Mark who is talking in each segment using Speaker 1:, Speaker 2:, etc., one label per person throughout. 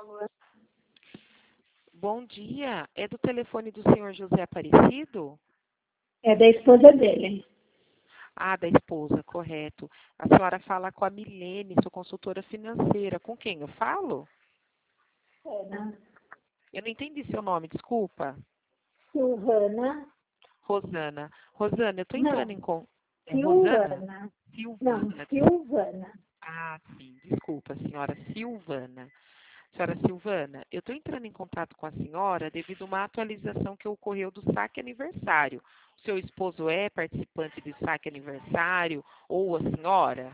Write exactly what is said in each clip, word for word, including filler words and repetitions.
Speaker 1: Bom dia. É do telefone do senhor José Aparecido?
Speaker 2: É da esposa dele.
Speaker 1: Ah, da esposa, correto. A senhora fala com a Milene, sou consultora financeira. Com quem eu falo?
Speaker 2: Ana.
Speaker 1: Eu não entendi seu nome, desculpa.
Speaker 2: Silvana.
Speaker 1: Rosana. Rosana, eu estou entrando
Speaker 2: Não,
Speaker 1: em... con- É Rosana?
Speaker 2: Silvana. Não,
Speaker 1: Silvana.
Speaker 2: Silvana.
Speaker 1: Ah, sim, desculpa, senhora Silvana. Senhora Silvana, eu estou entrando em contato com a senhora devido a uma atualização que ocorreu do saque aniversário. O seu esposo é participante do saque aniversário ou a senhora?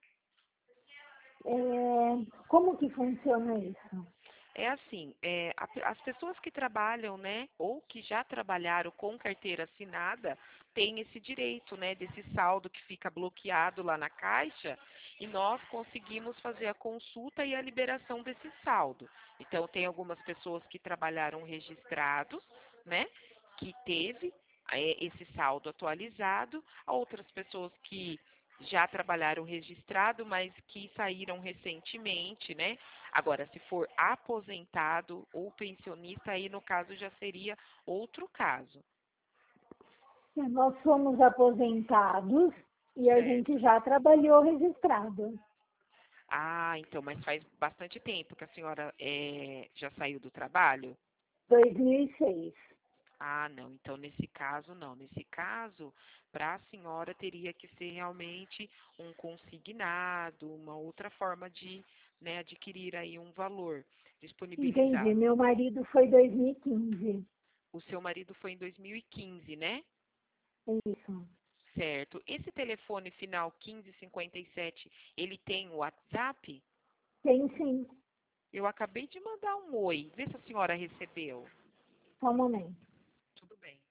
Speaker 2: É, como que funciona isso?
Speaker 1: É assim, é, a- as pessoas que trabalham, né, ou que já trabalharam com carteira assinada, têm esse direito, né, desse saldo que fica bloqueado lá na caixa, e nós conseguimos fazer a consulta e a liberação desse saldo. Então, tem algumas pessoas que trabalharam registrados, né, que teve é, esse saldo atualizado, há outras pessoas que já trabalharam registrado, mas que saíram recentemente, né? Agora, se for aposentado ou pensionista, aí no caso já seria outro caso.
Speaker 2: Nós somos aposentados e a
Speaker 1: Certo.
Speaker 2: gente já trabalhou registrado.
Speaker 1: Ah, então, mas faz bastante tempo que a senhora é, já saiu do trabalho?
Speaker 2: dois mil e seis.
Speaker 1: Ah, não. Então, nesse caso, não. Nesse caso, para a senhora teria que ser realmente um consignado, uma outra forma de, né, adquirir aí um valor
Speaker 2: Entendi.
Speaker 1: disponibilizado.
Speaker 2: Meu marido foi dois mil e quinze.
Speaker 1: O seu marido foi em dois mil e quinze, né?
Speaker 2: Isso.
Speaker 1: Certo. Esse telefone final quinze cinquenta e sete, ele tem o WhatsApp?
Speaker 2: Tem sim.
Speaker 1: Eu acabei de mandar um oi. Vê se a senhora recebeu.
Speaker 2: Só um momento.
Speaker 1: Tudo bem.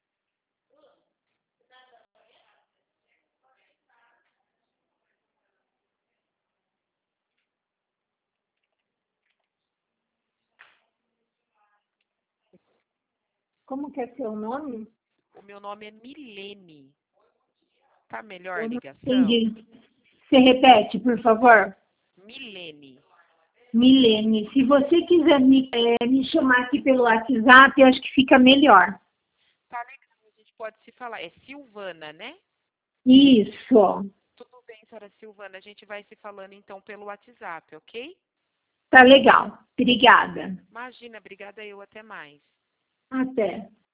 Speaker 2: Como que é seu nome?
Speaker 1: O meu nome é Milene. Tá melhor a
Speaker 2: Eu não
Speaker 1: ligação?
Speaker 2: entendi. Você repete, por favor?
Speaker 1: Milene.
Speaker 2: Milene, se você quiser me, eh, me chamar aqui pelo WhatsApp, eu acho que fica melhor.
Speaker 1: Tá legal, a gente pode se falar. É Silvana, né?
Speaker 2: Isso.
Speaker 1: Tudo bem, senhora Silvana. A gente vai se falando então pelo WhatsApp, ok?
Speaker 2: Tá legal. Obrigada.
Speaker 1: Imagina, obrigada eu. Até mais.
Speaker 2: Até.